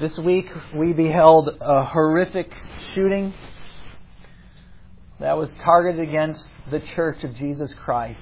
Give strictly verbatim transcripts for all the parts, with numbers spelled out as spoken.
This week we beheld a horrific shooting that was targeted against the Church of Jesus Christ,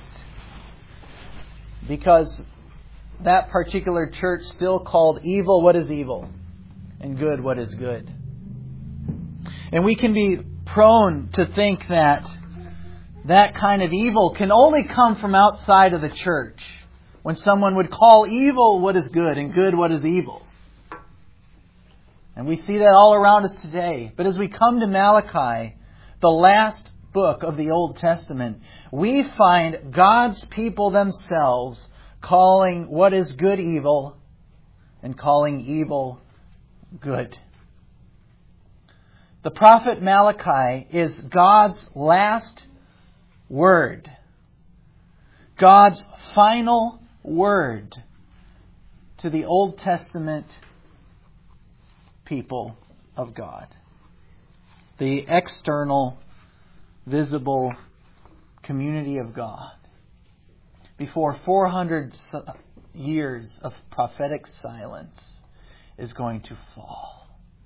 because that particular church still called evil what is evil and good what is good. And we can be prone to think that that kind of evil can only come from outside of the church, when someone would call evil what is good and good what is evil. And we see that all around us today. But as we come to Malachi, the last book of the Old Testament, we find God's people themselves calling what is good evil and calling evil good. The prophet Malachi is God's last word, God's final word to the Old Testament people of God. The external, visible community of God. Before four hundred years of prophetic silence is going to fall.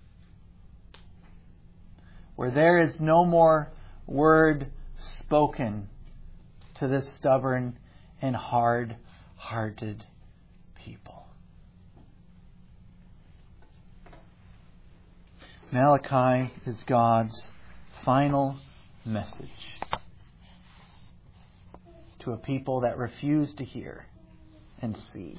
Where there is no more word spoken to this stubborn and hard-hearted people. Malachi is God's final message to a people that refuse to hear and see.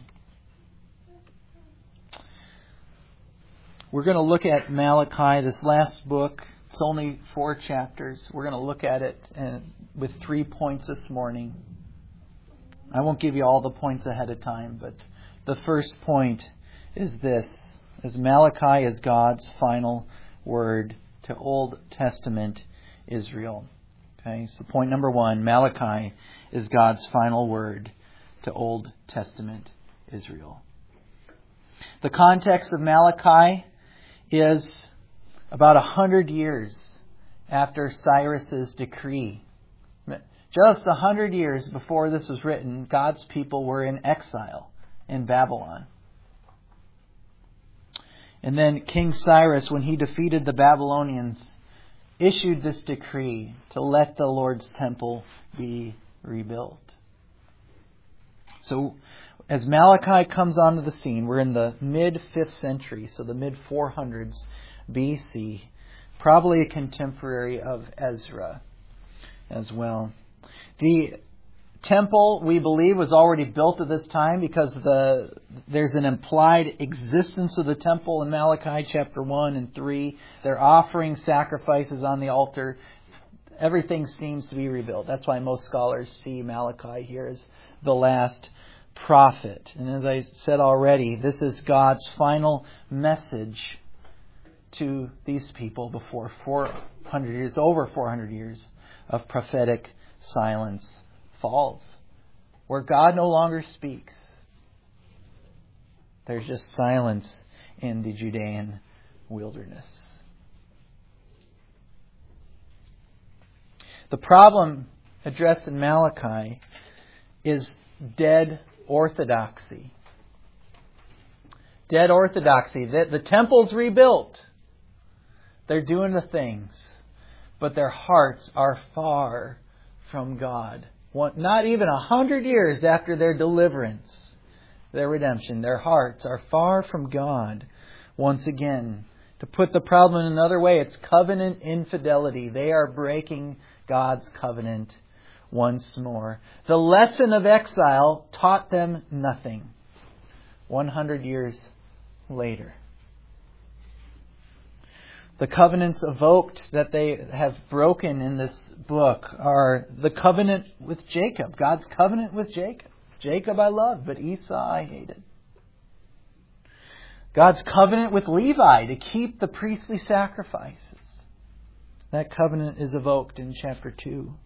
We're going to look at Malachi, this last book. It's only four chapters. We're going to look at it with three points this morning. I won't give you all the points ahead of time, but the first point is this: as Malachi is God's final word to Old Testament Israel. Okay, so point number one, Malachi is God's final word to Old Testament Israel. The context of Malachi is about a hundred years after Cyrus's decree. Just a hundred years before this was written, God's people were in exile in Babylon. And then King Cyrus, when he defeated the Babylonians, issued this decree to let the Lord's temple be rebuilt. So as Malachi comes onto the scene, we're in the mid-fifth century, so the mid four hundreds B C, probably a contemporary of Ezra as well. The temple, we believe, was already built at this time because the there's an implied existence of the temple in Malachi chapter one and three. They're offering sacrifices on the altar. Everything seems to be rebuilt. That's why most scholars see Malachi here as the last prophet. And as I said already, this is God's final message to these people before four hundred years, over four hundred years of prophetic silence falls, where God no longer speaks. There's just silence in the Judean wilderness. The problem addressed in Malachi is dead orthodoxy. Dead orthodoxy. The, the temple's rebuilt. They're doing the things, but their hearts are far from God. Not even a hundred years after their deliverance, their redemption, their hearts are far from God once again. To put the problem in another way, it's covenant infidelity. They are breaking God's covenant once more. The lesson of exile taught them nothing. one hundred years later. The covenants evoked that they have broken in this book are the covenant with Jacob. God's covenant with Jacob. Jacob I loved, but Esau I hated. God's covenant with Levi to keep the priestly sacrifices. That covenant is evoked in chapter two.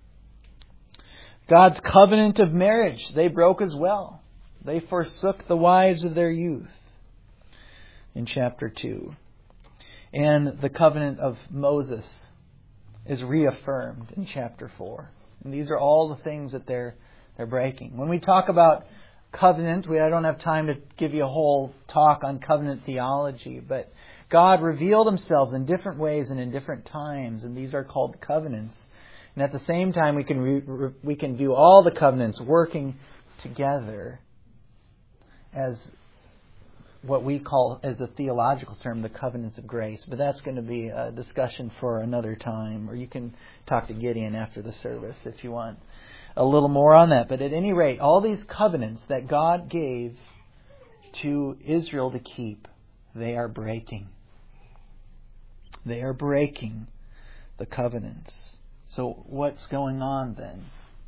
God's covenant of marriage they broke as well. They forsook the wives of their youth in chapter two. And the covenant of Moses is reaffirmed in chapter four. And these are all the things that they're they're breaking. When we talk about covenant. We I don't have time to give you a whole talk on covenant theology, but God revealed Himself in different ways and in different times, and these are called covenants. And at the same time, we can re, re, we can view all the covenants working together as what we call, as a theological term, the covenants of grace. But that's going to be a discussion for another time, or you can talk to Gideon after the service if you want a little more on that. But at any rate, all these covenants that God gave to Israel to keep, they are breaking. They are breaking the covenants. So what's going on then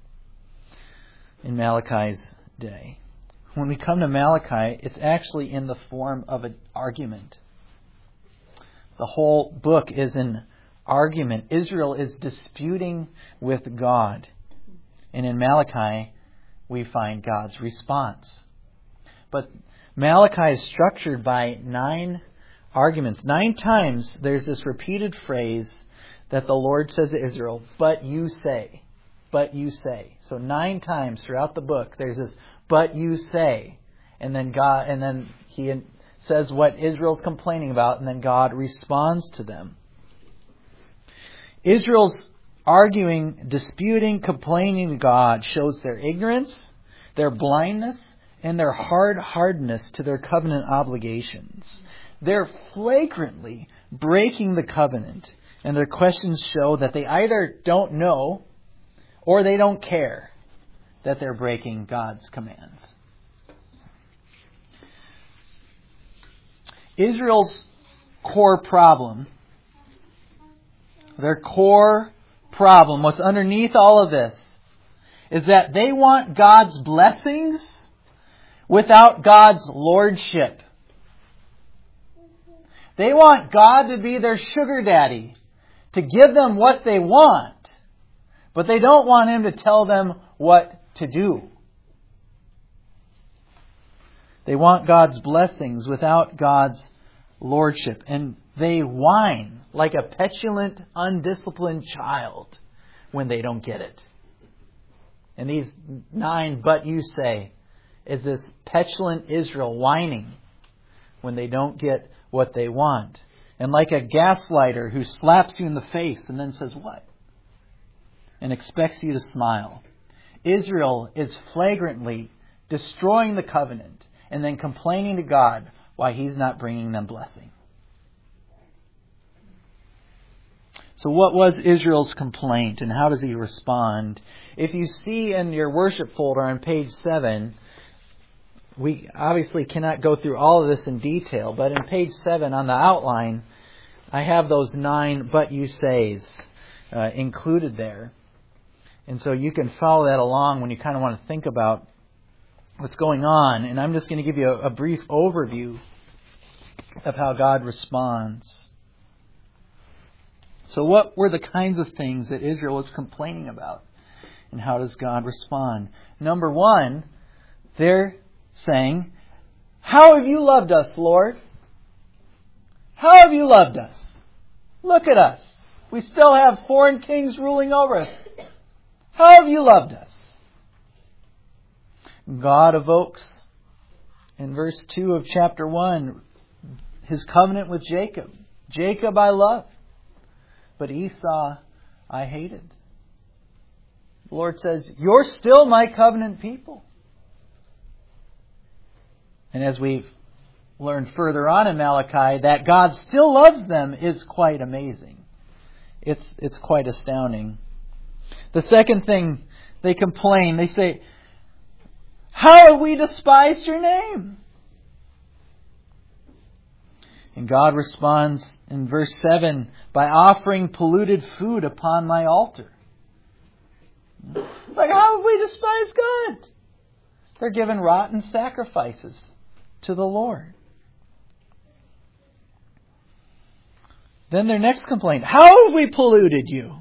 in Malachi's day? When we come to Malachi, it's actually in the form of an argument. The whole book is an argument. Israel is disputing with God. And in Malachi, we find God's response. But Malachi is structured by nine arguments. Nine times there's this repeated phrase that the Lord says to Israel, but you say, but you say. So nine times throughout the book there's this, but you say. And then God, and then He says what Israel's complaining about, and then God responds to them. Israel's arguing, disputing, complaining to God shows their ignorance, their blindness, and their hard-heartedness to their covenant obligations. They're flagrantly breaking the covenant, and their questions show that they either don't know or they don't care that they're breaking God's commands. Israel's core problem, their core problem, what's underneath all of this, is that they want God's blessings without God's lordship. They want God to be their sugar daddy, to give them what they want, but they don't want Him to tell them what to do. They want God's blessings without God's lordship. And they whine like a petulant, undisciplined child when they don't get it. And these nine but you say is this petulant Israel whining when they don't get what they want. And like a gaslighter who slaps you in the face and then says, what? And expects you to smile. Israel is flagrantly destroying the covenant and then complaining to God why He's not bringing them blessing. So what was Israel's complaint and how does He respond? If you see in your worship folder on page seven, we obviously cannot go through all of this in detail, but in page seven on the outline, I have those nine but you says uh, included there. And so you can follow that along when you kind of want to think about what's going on. And I'm just going to give you a, a brief overview of how God responds. So what were the kinds of things that Israel was complaining about? And how does God respond? Number one, they're saying, how have you loved us, Lord? How have you loved us? Look at us. We still have foreign kings ruling over us. How have you loved us? God evokes in verse two of chapter one His covenant with Jacob. Jacob I loved, but Esau I hated. The Lord says, you're still my covenant people. And as we've learned further on in Malachi, that God still loves them is quite amazing. It's, it's quite astounding. The second thing they complain, they say, how have we despised your name? And God responds in verse seven by offering polluted food upon my altar. Like, how have we despised God? They're giving rotten sacrifices to the Lord. Then their next complaint, how have we polluted you?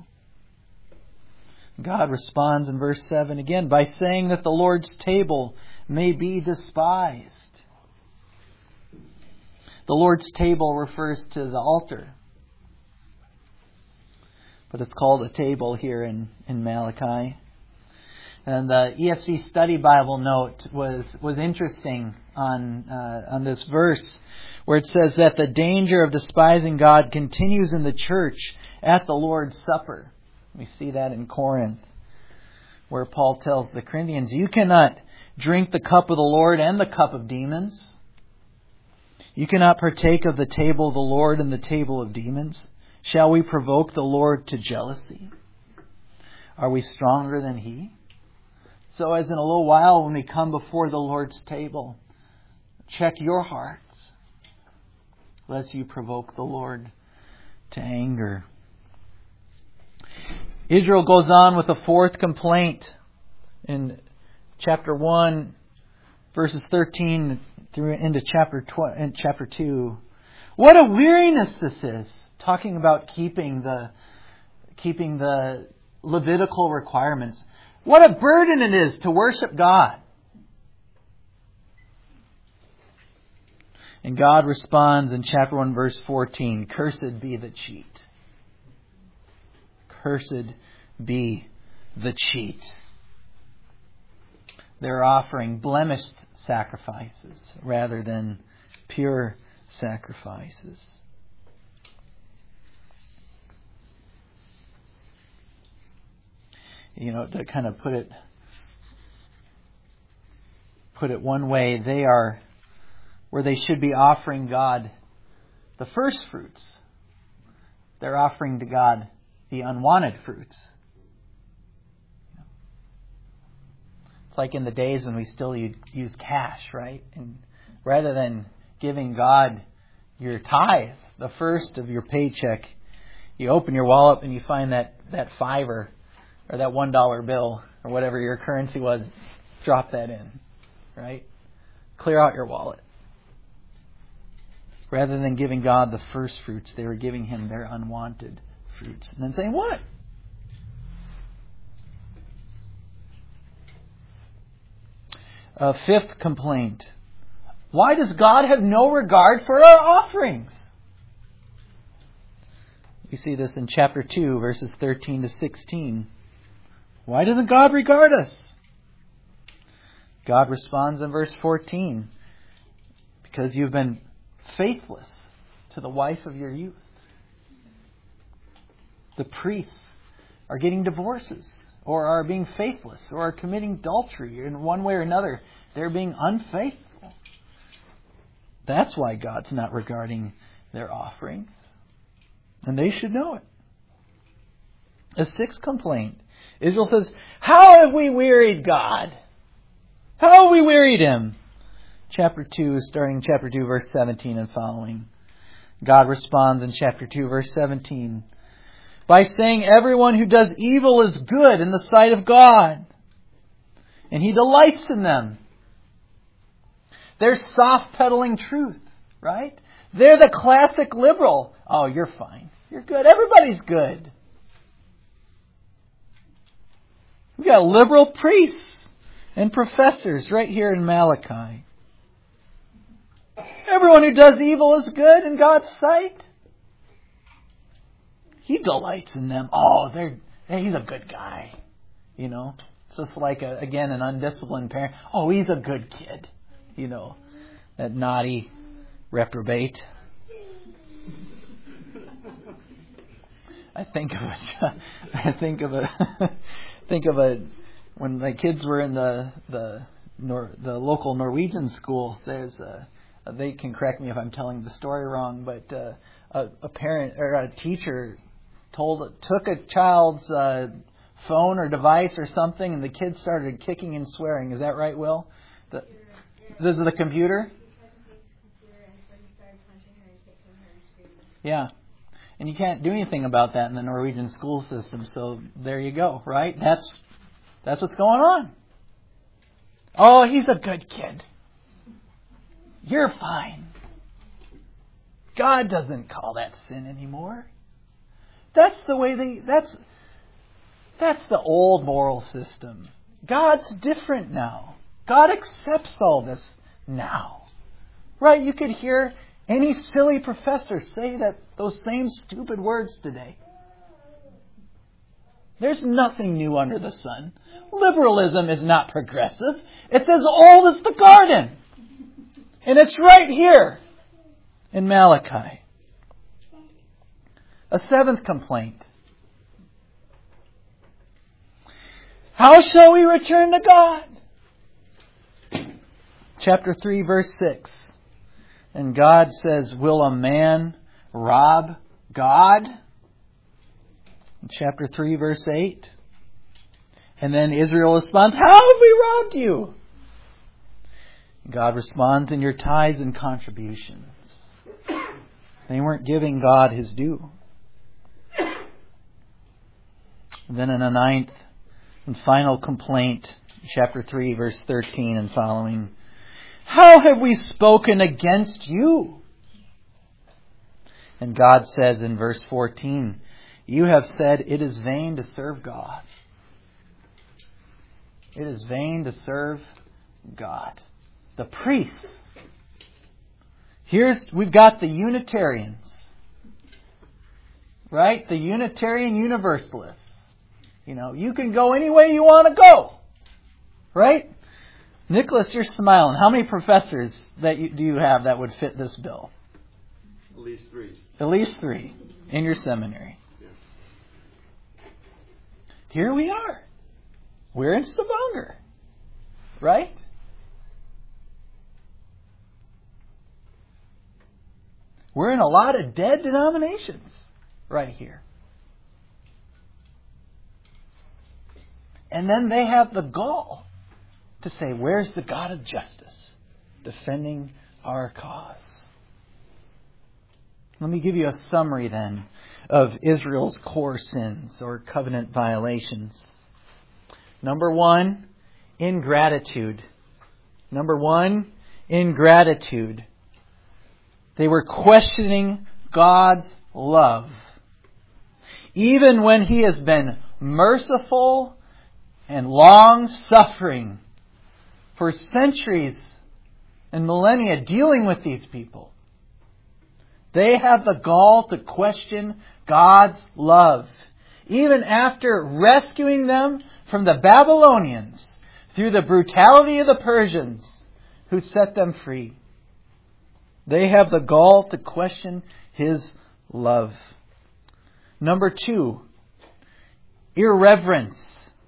God responds in verse seven again by saying that the Lord's table may be despised. The Lord's table refers to the altar, but it's called a table here in, in Malachi. And the E S V Study Bible note was was interesting on uh, on this verse, where it says that the danger of despising God continues in the church at the Lord's Supper. We see that in Corinth, where Paul tells the Corinthians, you cannot drink the cup of the Lord and the cup of demons. You cannot partake of the table of the Lord and the table of demons. Shall we provoke the Lord to jealousy? Are we stronger than He? So as in a little while when we come before the Lord's table, check your hearts, lest you provoke the Lord to anger. Israel goes on with a fourth complaint in chapter one, verses thirteen through into chapter tw- in chapter two. What a weariness this is! Talking about keeping the keeping the Levitical requirements. What a burden it is to worship God. And God responds in chapter one, verse fourteen, cursed be the cheat. Cursed be the cheat. They're offering blemished sacrifices rather than pure sacrifices. You know, to kind of put it put it one way, they are where they should be offering God the first fruits. They're offering to God the unwanted fruits. It's like in the days when we still use cash, right? And rather than giving God your tithe, the first of your paycheck, you open your wallet and you find that, that fiver or that one dollar bill or whatever your currency was, drop that in, right? Clear out your wallet. Rather than giving God the first fruits, they were giving Him their unwanted fruits. And then saying, what? A fifth complaint. Why does God have no regard for our offerings? We see this in chapter two, verses thirteen to sixteen. Why doesn't God regard us? God responds in verse fourteen. Because you've been faithless to the wife of your youth. The priests are getting divorces, or are being faithless, or are committing adultery in one way or another. They're being unfaithful. That's why God's not regarding their offerings. And they should know it. A sixth complaint. Israel says, how have we wearied God? How have we wearied Him? Chapter two, starting chapter two, verse seventeen and following. God responds in chapter two, verse seventeen. By saying everyone who does evil is good in the sight of God. And He delights in them. They're soft-pedaling truth, right? They're the classic liberal. Oh, you're fine. You're good. Everybody's good. We've got liberal priests and professors right here in Malachi. Everyone who does evil is good in God's sight. He delights in them. Oh, they're hey, he's a good guy. You know, it's just like, a, again, an undisciplined parent. Oh, he's a good kid. You know, that naughty reprobate. I think of a, I think of a, think of a, when my kids were in the the Nor, the local Norwegian school. There's a, they can correct me if I'm telling the story wrong, but uh, a, a parent or a teacher told took a child's uh, phone or device or something, and the kid started kicking and swearing. Is that right, Will? The, this is the computer. Yeah. And you can't do anything about that in the Norwegian school system. So there you go, right? That's that's what's going on. Oh, he's a good kid. You're fine. God doesn't call that sin anymore. That's the way they that's that's the old moral system. God's different now. God accepts all this now. Right? You could hear any silly professor say that those same stupid words today. There's nothing new under the sun. Liberalism is not progressive. It's as old as the garden. And it's right here in Malachi. A seventh complaint. How shall we return to God? Chapter three, verse six. And God says, will a man rob God? In chapter three, verse eight. And then Israel responds, how have we robbed you? God responds, in your tithes and contributions. They weren't giving God His due. And then in a ninth and final complaint, chapter three, verse thirteen and following. How have we spoken against you? And God says in verse fourteen, you have said it is vain to serve God. It is vain to serve God. The priests. Here's, we've got the Unitarians. Right? The Unitarian Universalists. You know, you can go any way you want to go. Right? Nicholas, you're smiling. How many professors that you, do you have that would fit this bill? At least three. At least three in your seminary. Yeah. Here we are. We're in Stavanger. Right? We're in a lot of dead denominations right here. And then they have the gall to say, where's the God of justice defending our cause? Let me give you a summary then of Israel's core sins or covenant violations. Number one, ingratitude. Number one, ingratitude. They were questioning God's love. Even when He has been merciful and long-suffering for centuries and millennia dealing with these people. They have the gall to question God's love. Even after rescuing them from the Babylonians through the brutality of the Persians who set them free. They have the gall to question His love. Number two, irreverence.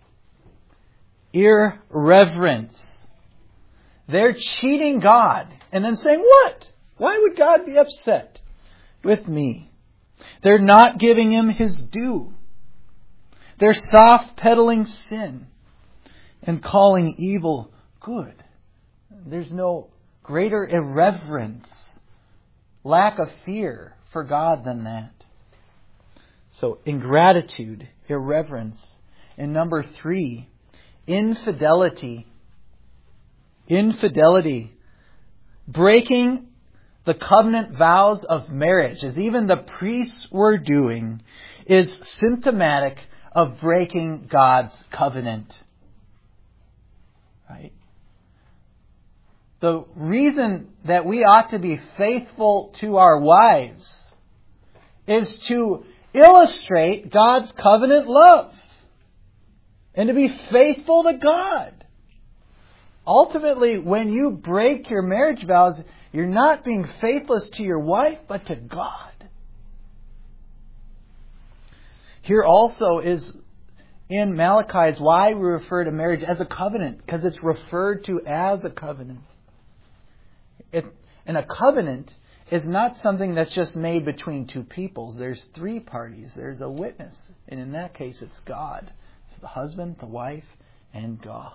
Irreverence. They're cheating God and then saying, what? Why would God be upset with me? They're not giving Him His due. They're soft-pedaling sin and calling evil good. There's no greater irreverence, lack of fear for God than that. So ingratitude, irreverence. And number three, infidelity. Infidelity. Breaking the covenant vows of marriage, as even the priests were doing, is symptomatic of breaking God's covenant. Right? The reason that we ought to be faithful to our wives is to illustrate God's covenant love and to be faithful to God. Ultimately, when you break your marriage vows, you're not being faithless to your wife, but to God. Here also is in Malachi is why we refer to marriage as a covenant, because it's referred to as a covenant. It, and a covenant is not something that's just made between two peoples. There's three parties. There's a witness. And in that case, it's God. It's the husband, the wife, and God.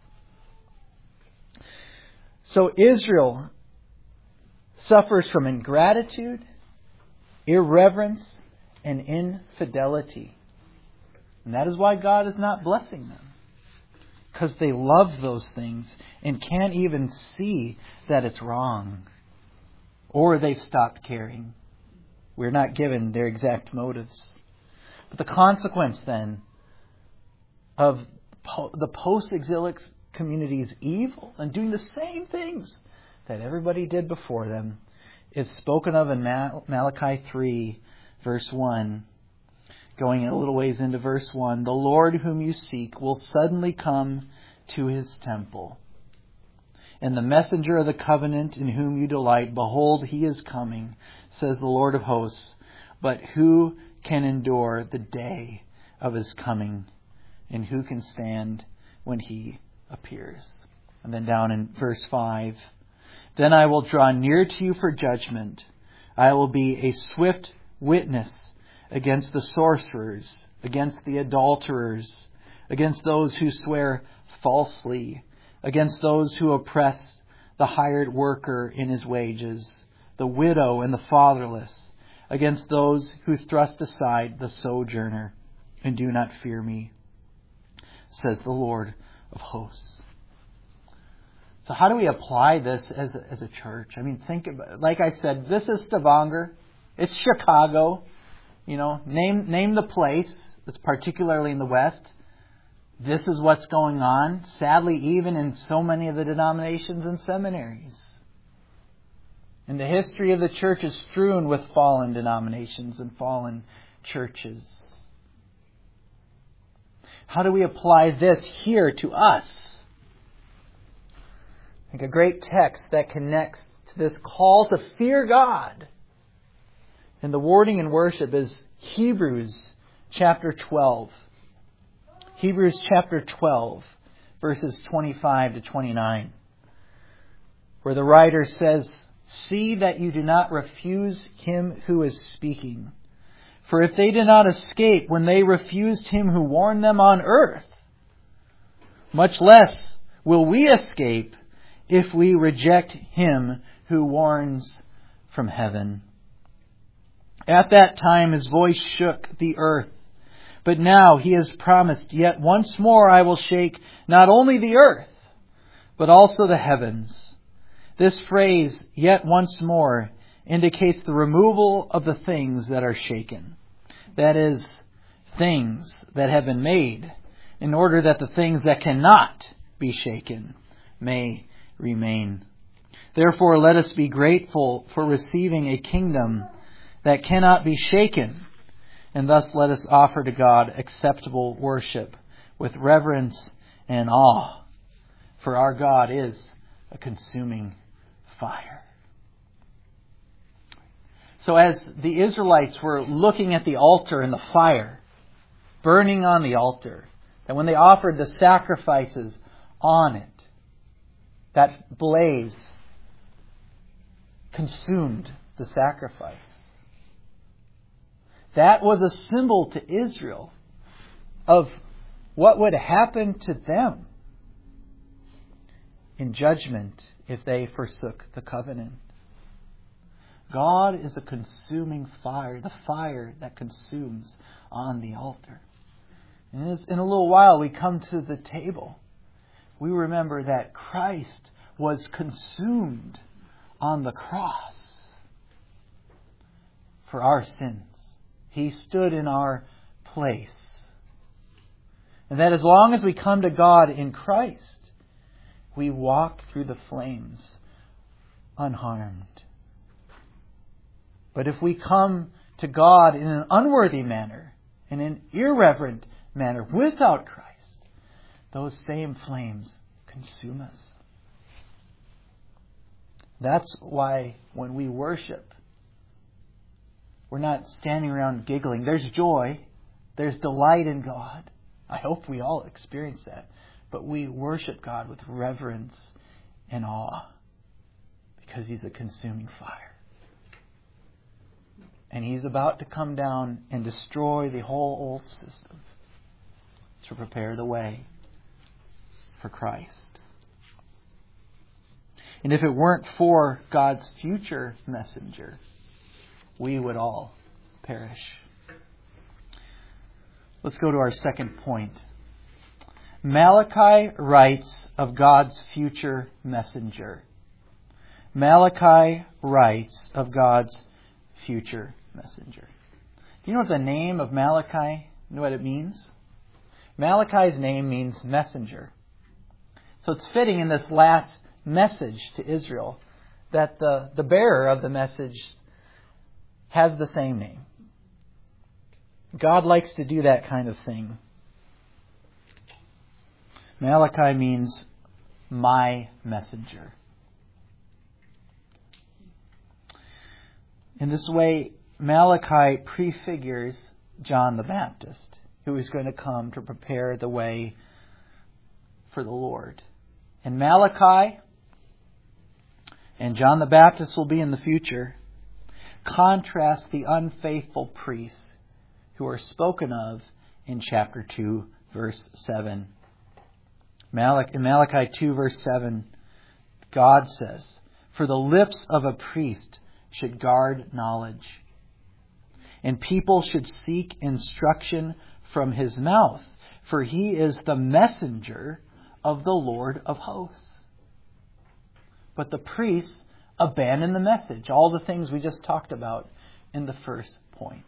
So Israel suffers from ingratitude, irreverence, and infidelity. And that is why God is not blessing them. Because they love those things and can't even see that it's wrong. Or they've stopped caring. We're not given their exact motives. But the consequence then of po- the post-exilic community's evil and doing the same things that everybody did before them is spoken of in Mal- Malachi three, verse one. Going a little ways into verse one, the Lord whom you seek will suddenly come to his temple. And the messenger of the covenant in whom you delight, behold, he is coming, says the Lord of hosts. But who can endure the day of his coming? And who can stand when he appears? And then down in verse five, then I will draw near to you for judgment. I will be a swift witness against the sorcerers, against the adulterers, against those who swear falsely, against those who oppress the hired worker in his wages, the widow and the fatherless, against those who thrust aside the sojourner and do not fear me, says the Lord of hosts. So how do we apply this as a, as a church? I mean, think about, like I said, this is Stavanger. It's Chicago. You know, name name the place. It's particularly in the West. This is what's going on. Sadly, even in so many of the denominations and seminaries. And the history of the church is strewn with fallen denominations and fallen churches. How do we apply this here to us? I think a great text that connects to this call to fear God and the wording in worship is Hebrews chapter twelve. Hebrews chapter twelve, verses twenty-five to twenty-nine, where the writer says, see that you do not refuse him who is speaking. For if they did not escape when they refused him who warned them on earth, much less will we escape if we reject him who warns from heaven. At that time his voice shook the earth. But now he has promised, yet once more I will shake not only the earth, but also the heavens. This phrase, yet once more, indicates the removal of the things that are shaken. That is, things that have been made, in order that the things that cannot be shaken may remain. Therefore, let us be grateful for receiving a kingdom that cannot be shaken, and thus let us offer to God acceptable worship with reverence and awe, for our God is a consuming fire. So as the Israelites were looking at the altar and the fire burning on the altar, and when they offered the sacrifices on it, that blaze consumed the sacrifice. That was a symbol to Israel of what would happen to them in judgment if they forsook the covenant. God is a consuming fire, the fire that consumes on the altar. And in a little while we come to the table. We remember that Christ was consumed on the cross for our sins. He stood in our place. And that as long as we come to God in Christ, we walk through the flames unharmed. But if we come to God in an unworthy manner, in an irreverent manner, without Christ, those same flames consume us. That's why when we worship, we're not standing around giggling. There's joy. There's delight in God. I hope we all experience that. But we worship God with reverence and awe because He's a consuming fire. And He's about to come down and destroy the whole old system to prepare the way for Christ. And if it weren't for God's future messenger, we would all perish. Let's go to our second point. Malachi writes of God's future messenger. Malachi writes of God's future messenger. Do you know what the name of Malachi, you know what it means? Malachi's name means messenger. So it's fitting in this last message to Israel that the, the bearer of the message has the same name. God likes to do that kind of thing. Malachi means my messenger. In this way, Malachi prefigures John the Baptist, who is going to come to prepare the way for the Lord. And Malachi and John the Baptist will be in the future. Contrast the unfaithful priests who are spoken of in chapter two, verse seven. In Malachi two, verse seven, God says, "For the lips of a priest should guard knowledge, and people should seek instruction from his mouth, for he is the messenger of the Lord of hosts." But the priests abandon the message, all the things we just talked about in the first point.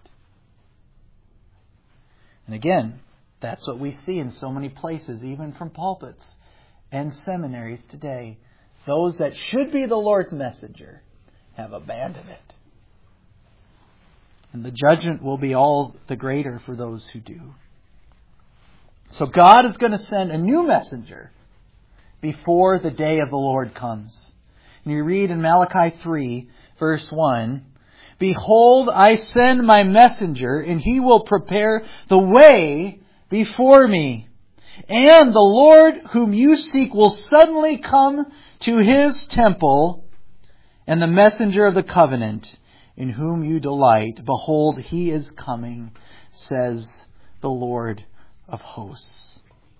And again, that's what we see in so many places, even from pulpits and seminaries today. Those that should be the Lord's messenger have abandoned it. And the judgment will be all the greater for those who do. So God is going to send a new messenger before the day of the Lord comes. And you read in Malachi three, verse one, "Behold, I send my messenger, and he will prepare the way before me. And the Lord whom you seek will suddenly come to his temple, and the messenger of the covenant in whom you delight. Behold, he is coming, says the Lord of hosts."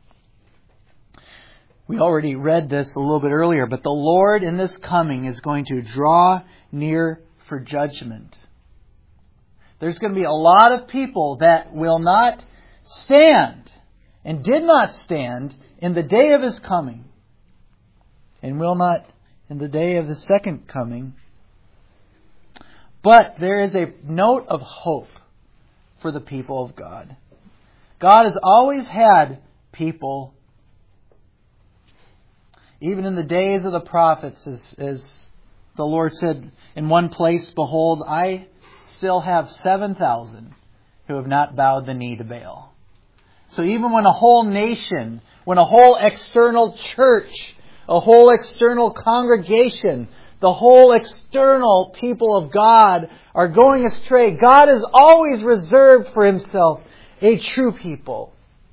We already read this a little bit earlier, but the Lord in this coming is going to draw near for judgment. There's going to be a lot of people that will not stand and did not stand in the day of his coming, and will not in the day of the second coming. But there is a note of hope for the people of God. God has always had people, even in the days of the prophets, as, as the Lord said in one place, "Behold, I still have seven thousand who have not bowed the knee to Baal." So even when a whole nation, when a whole external church, a whole external congregation, the whole external people of God are going astray, God has always reserved for himself a true people.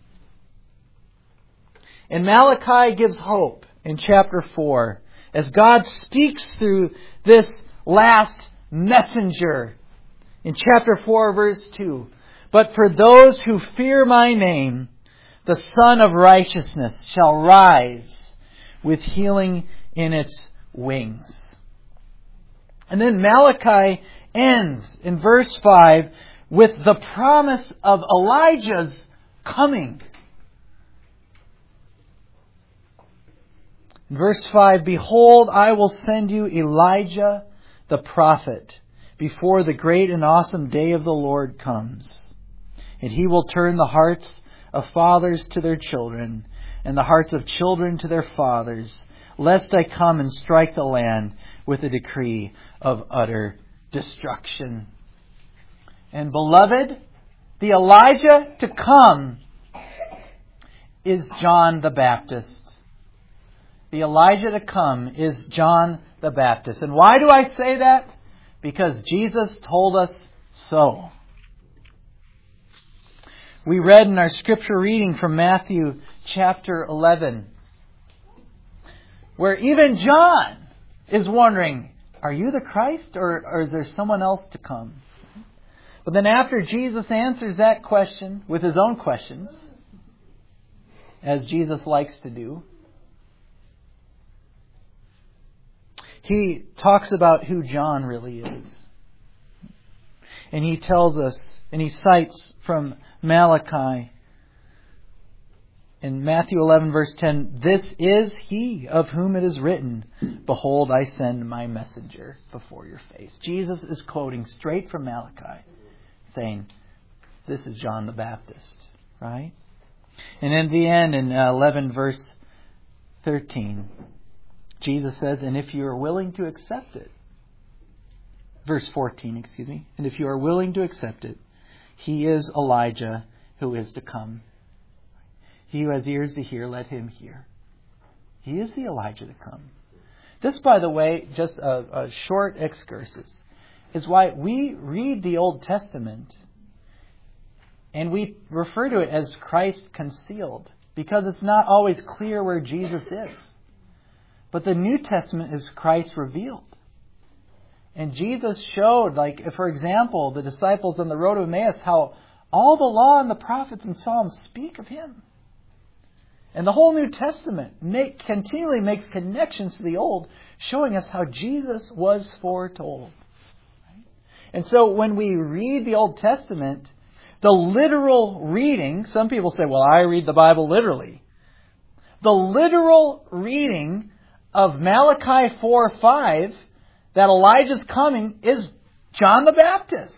And Malachi gives hope in chapter four as God speaks through this last messenger. In chapter four, verse two, "But for those who fear my name, the Son of Righteousness shall rise with healing in its wings." And then Malachi ends in verse five with the promise of Elijah's coming. In verse five, "Behold, I will send you Elijah the prophet before the great and awesome day of the Lord comes. And he will turn the hearts of fathers to their children, and the hearts of children to their fathers, lest I come and strike the land with a decree of utter destruction." And beloved, the Elijah to come is John the Baptist. The Elijah to come is John the Baptist. And why do I say that? Because Jesus told us so. We read in our scripture reading from Matthew chapter eleven, where even John is wondering, are you the Christ, or, or is there someone else to come? But then after Jesus answers that question with his own questions, as Jesus likes to do, he talks about who John really is. And he tells us, and he cites from Malachi in Matthew eleven, verse ten, "This is he of whom it is written, Behold, I send my messenger before your face." Jesus is quoting straight from Malachi, saying, this is John the Baptist, right? And in the end, in eleven, verse thirteen, Jesus says, "And if you are willing to accept it," verse fourteen, excuse me, "and if you are willing to accept it, He is Elijah who is to come. He who has ears to hear, let him hear. He is the Elijah to come. This, by the way, just a, a short excursus, is why we read the Old Testament and we refer to it as Christ concealed, because it's not always clear where Jesus is. But the New Testament is Christ revealed. And Jesus showed, like, for example, the disciples on the road of Emmaus, how all the law and the prophets and Psalms speak of Him. And the whole New Testament make, continually makes connections to the Old, showing us how Jesus was foretold. Right? And so when we read the Old Testament, the literal reading, some people say, well, I read the Bible literally. The literal reading of Malachi four five, that Elijah's coming, is John the Baptist.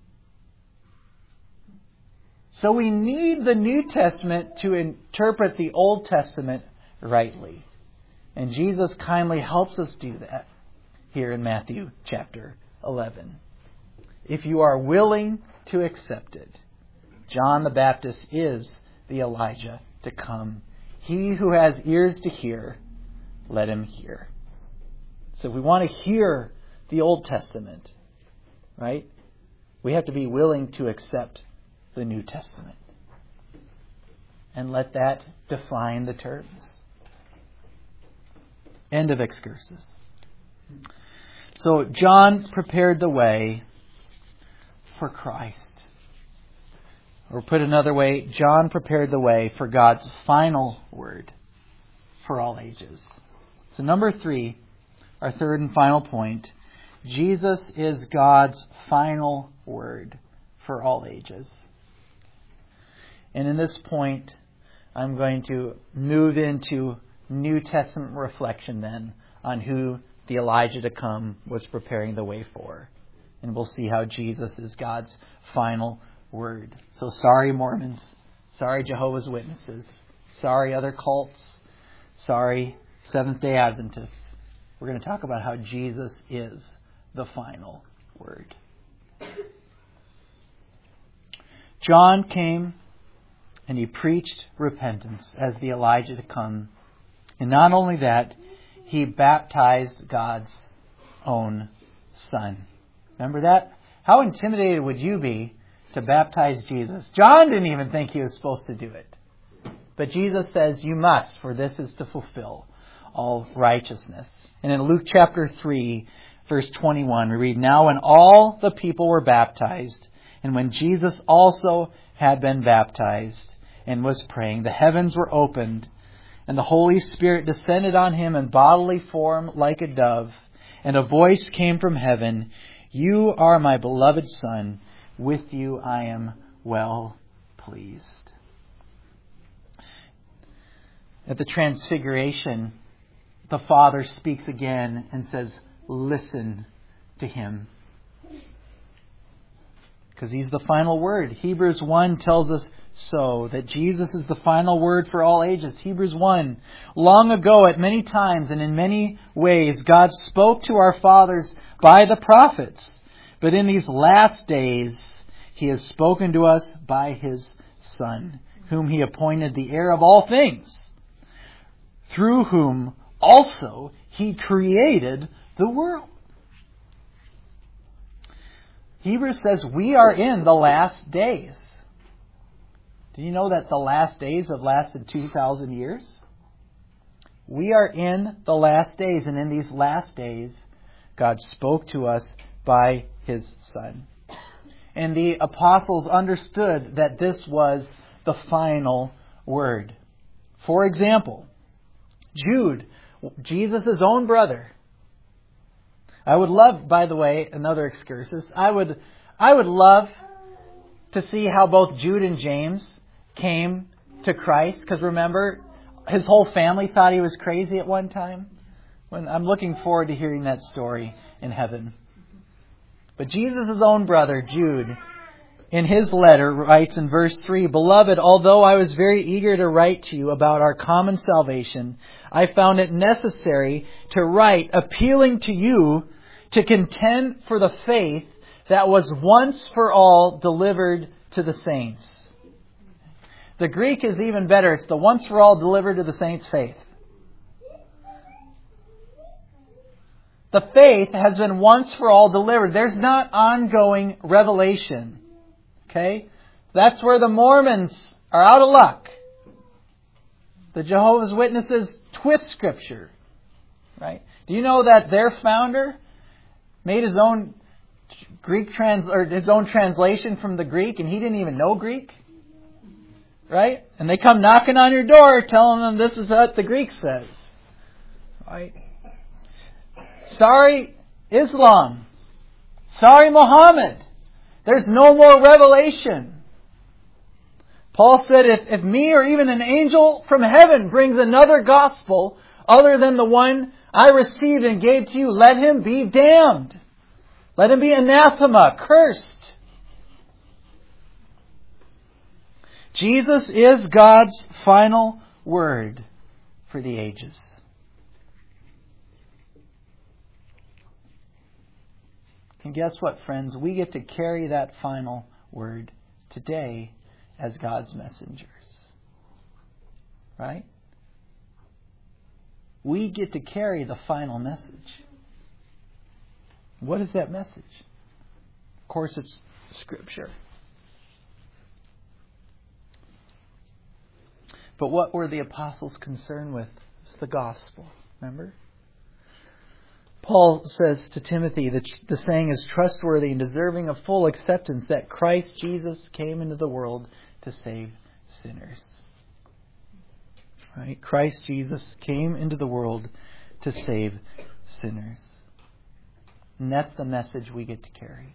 So we need the New Testament to interpret the Old Testament rightly. And Jesus kindly helps us do that here in Matthew chapter eleven. If you are willing to accept it, John the Baptist is the Elijah to come. He who has ears to hear, let him hear. So if we want to hear the Old Testament, right, we have to be willing to accept the New Testament. And let that define the terms. End of excursus. So John prepared the way for Christ. Or put another way, John prepared the way for God's final word for all ages. So number three, our third and final point, Jesus is God's final word for all ages. And in this point, I'm going to move into New Testament reflection then on who the Elijah to come was preparing the way for. And we'll see how Jesus is God's final word. So sorry, Mormons. Sorry, Jehovah's Witnesses. Sorry, other cults. Sorry, Seventh-day Adventists. We're going to talk about how Jesus is the final word. John came and he preached repentance as the Elijah to come. And not only that, he baptized God's own Son. Remember that? How intimidated would you be to baptize Jesus? John didn't even think he was supposed to do it. But Jesus says, you must, for this is to fulfill all righteousness. And in Luke chapter three, verse twenty-one, we read, now when all the people were baptized, and when Jesus also had been baptized and was praying, the heavens were opened, and the Holy Spirit descended on him in bodily form like a dove, and a voice came from heaven, you are my beloved Son, with you I am well pleased. At the Transfiguration, the Father speaks again and says, listen to him. Because he's the final word. Hebrews one tells us so, that Jesus is the final word for all ages. Hebrews one. Long ago, at many times and in many ways, God spoke to our fathers by the prophets. But in these last days, He has spoken to us by His Son, whom He appointed the heir of all things, through whom also He created the world. Hebrews says we are in the last days. Do you know that the last days have lasted two thousand years? We are in the last days, and in these last days, God spoke to us by His Son. And the apostles understood that this was the final word. For example, Jude, Jesus' own brother. I would love, by the way, another excursus. I would, I would love to see how both Jude and James came to Christ. Because remember, his whole family thought he was crazy at one time. When I'm looking forward to hearing that story in heaven. But Jesus' own brother, Jude, in his letter writes in verse three, Beloved, although I was very eager to write to you about our common salvation, I found it necessary to write appealing to you to contend for the faith that was once for all delivered to the saints. The Greek is even better. It's the once for all delivered to the saints' faith. The faith has been once for all delivered. There's not ongoing revelation. Okay? That's where the Mormons are out of luck. The Jehovah's Witnesses twist Scripture. Right? Do you know that their founder made his own Greek trans or his own translation from the Greek, and he didn't even know Greek? Right? And they come knocking on your door telling them this is what the Greek says. Right? Sorry, Islam. Sorry, Muhammad. There's no more revelation. Paul said, if, if me or even an angel from heaven brings another gospel other than the one I received and gave to you, let him be damned. Let him be anathema, cursed. Jesus is God's final word for the ages. And guess what, friends? We get to carry that final word today as God's messengers. Right? We get to carry the final message. What is that message? Of course, it's Scripture. But what were the apostles concerned with? It's the gospel. Remember? Paul says to Timothy that the saying is trustworthy and deserving of full acceptance, that Christ Jesus came into the world to save sinners. Right? Christ Jesus came into the world to save sinners. And that's the message we get to carry.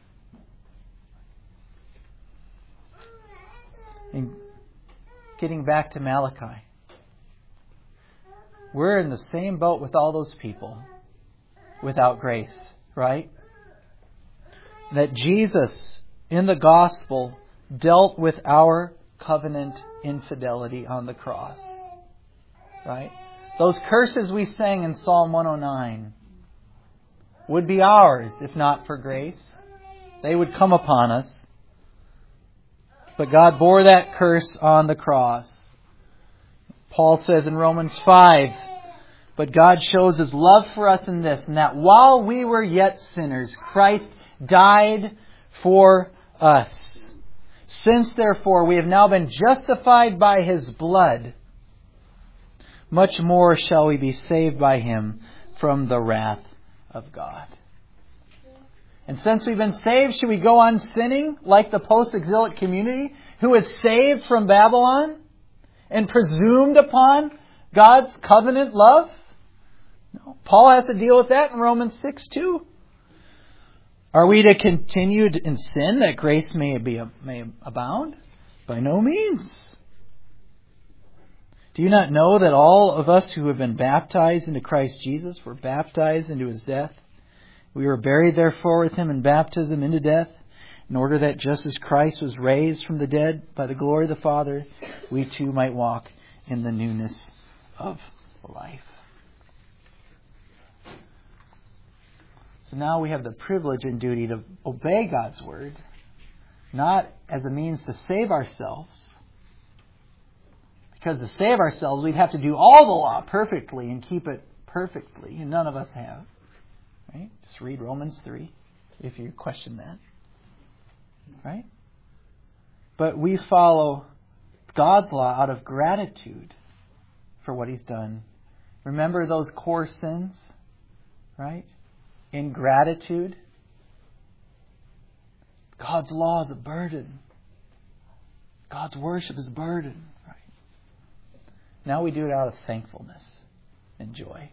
And getting back to Malachi, we're in the same boat with all those people without grace, right? That Jesus in the gospel dealt with our covenant infidelity on the cross, right? Those curses we sang in Psalm one oh nine would be ours if not for grace. They would come upon us. But God bore that curse on the cross. Paul says in Romans five, but God shows His love for us in this, and that while we were yet sinners, Christ died for us. Since therefore we have now been justified by His blood, much more shall we be saved by Him from the wrath of God. And since we've been saved, should we go on sinning like the post-exilic community who is saved from Babylon and presumed upon God's covenant love? No. Paul has to deal with that in Romans six too. Are we to continue in sin that grace may be may abound? By no means. Do you not know that all of us who have been baptized into Christ Jesus were baptized into His death? We were buried therefore with Him in baptism into death, in order that just as Christ was raised from the dead by the glory of the Father, we too might walk in the newness of life. So now we have the privilege and duty to obey God's Word, not as a means to save ourselves. Because to save ourselves, we'd have to do all the law perfectly and keep it perfectly, and none of us have. Right? Just read Romans three if you question that. Right? But we follow God's law out of gratitude for what He's done. Remember those core sins? Right? Ingratitude. God's law is a burden. God's worship is a burden. Right? Now we do it out of thankfulness and joy.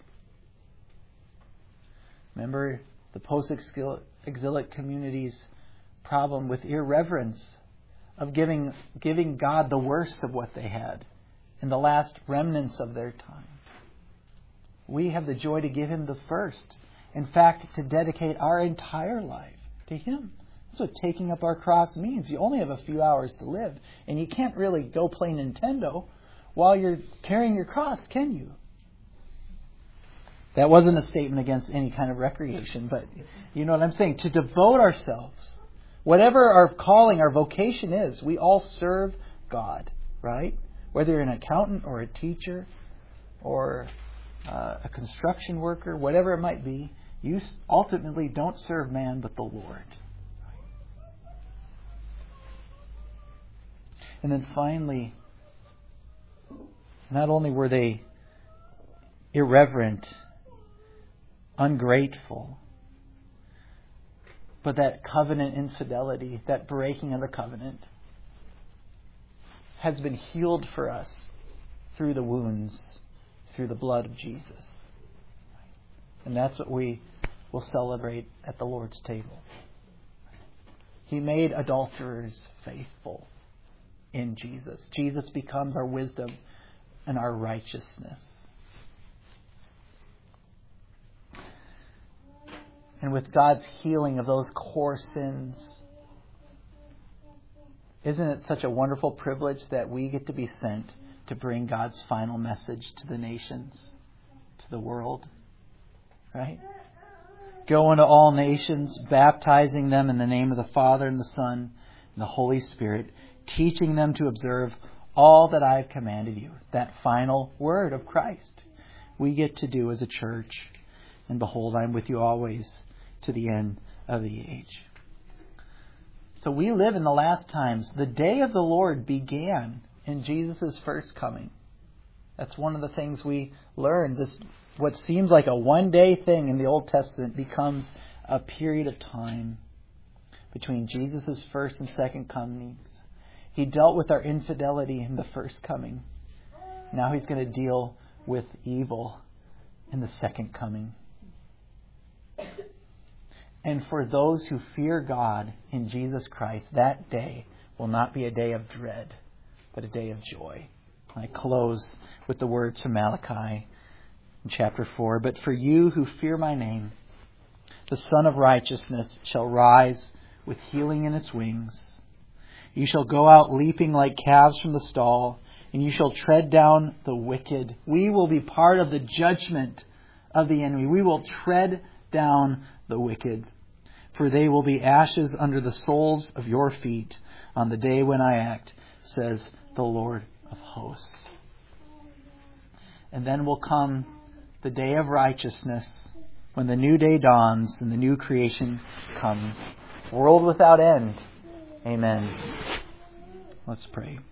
Remember the post-exilic community's problem with irreverence of giving giving God the worst of what they had in the last remnants of their time. We have the joy to give Him the first. In fact, to dedicate our entire life to Him. That's what taking up our cross means. You only have a few hours to live, and you can't really go play Nintendo while you're carrying your cross, can you? That wasn't a statement against any kind of recreation, but you know what I'm saying? To devote ourselves Whatever our calling, our vocation is, we all serve God, right? Whether you're an accountant or a teacher or uh, a construction worker, whatever it might be, you ultimately don't serve man but the Lord. And then finally, not only were they irreverent, ungrateful, but that covenant infidelity, that breaking of the covenant, has been healed for us through the wounds, through the blood of Jesus. And that's what we will celebrate at the Lord's table. He made adulterers faithful in Jesus. Jesus becomes our wisdom and our righteousness. And with God's healing of those core sins, isn't it such a wonderful privilege that we get to be sent to bring God's final message to the nations, to the world? Right? Go into all nations, baptizing them in the name of the Father and the Son and the Holy Spirit, teaching them to observe all that I have commanded you. That final word of Christ we get to do as a church. And behold, I am with you always to the end of the age. So we live in the last times. The day of the Lord began in Jesus' first coming. That's one of the things we learned. This, what seems like a one-day thing in the Old Testament, becomes a period of time between Jesus' first and second comings. He dealt with our infidelity in the first coming. Now He's going to deal with evil in the second coming. And for those who fear God in Jesus Christ, that day will not be a day of dread, but a day of joy. I close with the words from Malachi in chapter four. But for you who fear my name, the Son of Righteousness shall rise with healing in its wings. You shall go out leaping like calves from the stall, and you shall tread down the wicked. We will be part of the judgment of the enemy. We will tread down the wicked. For they will be ashes under the soles of your feet on the day when I act, says the Lord of hosts. And then will come the day of righteousness, when the new day dawns and the new creation comes. World without end. Amen. Let's pray.